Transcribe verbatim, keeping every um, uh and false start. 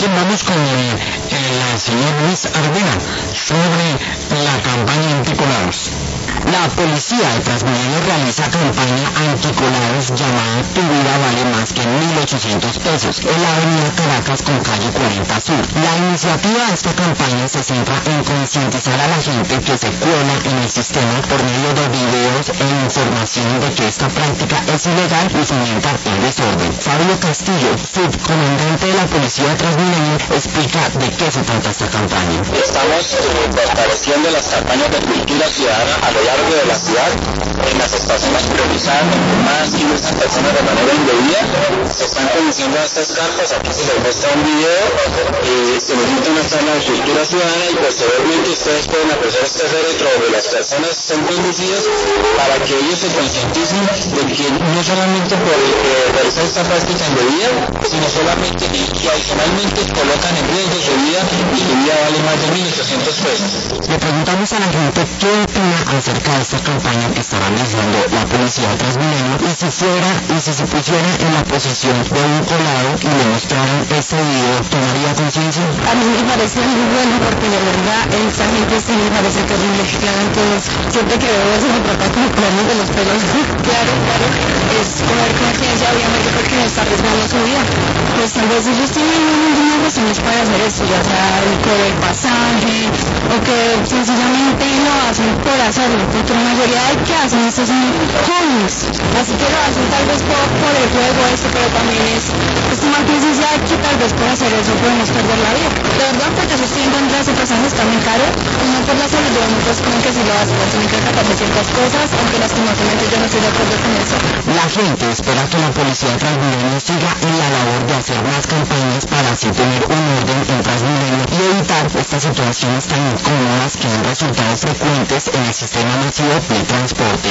Bien, vamos con el, el señor Luis Ardena sobre la campaña anticolados. La policía de Transmilenio realiza campaña anticolados llamada Tu vida vale más que mil ochocientos pesos en la avenida Caracas con calle cuarenta Sur. La iniciativa de esta campaña se centra en concientizar a la gente que se cuela en el sistema por medio de videos e información de que esta práctica es ilegal y fomenta el desorden. Fabio Castillo, subcomandante de la policía de Transmilenio, explica de qué se trata esta campaña. Estamos eh, fortaleciendo las campañas de cultura ciudadana a lo largo de la ciudad, en las estaciones priorizadas, donde más ingresan personas de manera indebida. Se están conociendo a estas cartas, aquí se les muestra un video, eh, se les muestra una charla de cultura ciudadana y posteriormente ustedes pueden apreciar este féretro donde las personas son conducidas para que ellos se concienticen de que no solamente por eh, realizar esta práctica indebida, sino solamente y, y adicionalmente colocan en riesgo su vida y su vida vale más de mil ochocientos pesos. Le preguntamos a la gente qué opina acerca de esta campaña que estará realizando la policía de Transmilenio y si fuera y si se pusiera en la posición de un colado y le mostraran este video, ¿tomaría conciencia? A mí me parece muy bueno porque de verdad esta gente sí me parece terrible. Claro, entonces siempre que veo eso me trata como planos de los pelos. Claro, claro, es comer conciencia obviamente porque no está arriesgando su vida. Pues tal vez ellos tienen unas razones para hacer esto, ya sea el por el pasaje o que sencillamente lo hacen por hacerlo, porque la mayoría de que hacen esto son jóvenes, así que lo hacen tal vez por, por el juego este, pero también es, es tomar conciencia de que tal vez por hacer eso podemos perder la vida. De verdad, porque yo estoy en contra de ese pasaje, está muy caro, y no por la salud de muchos creen que si lo hacen, tienen que tratar de ciertas cosas, aunque lastimosamente yo no estoy de acuerdo con eso. La gente espera que la policía de Transmilenio siga en la labor de hacer más campañas para así tener un orden en Transmilenio y evitar estas situaciones tan incómodas que han resultado frecuentes en el sistema masivo de transporte.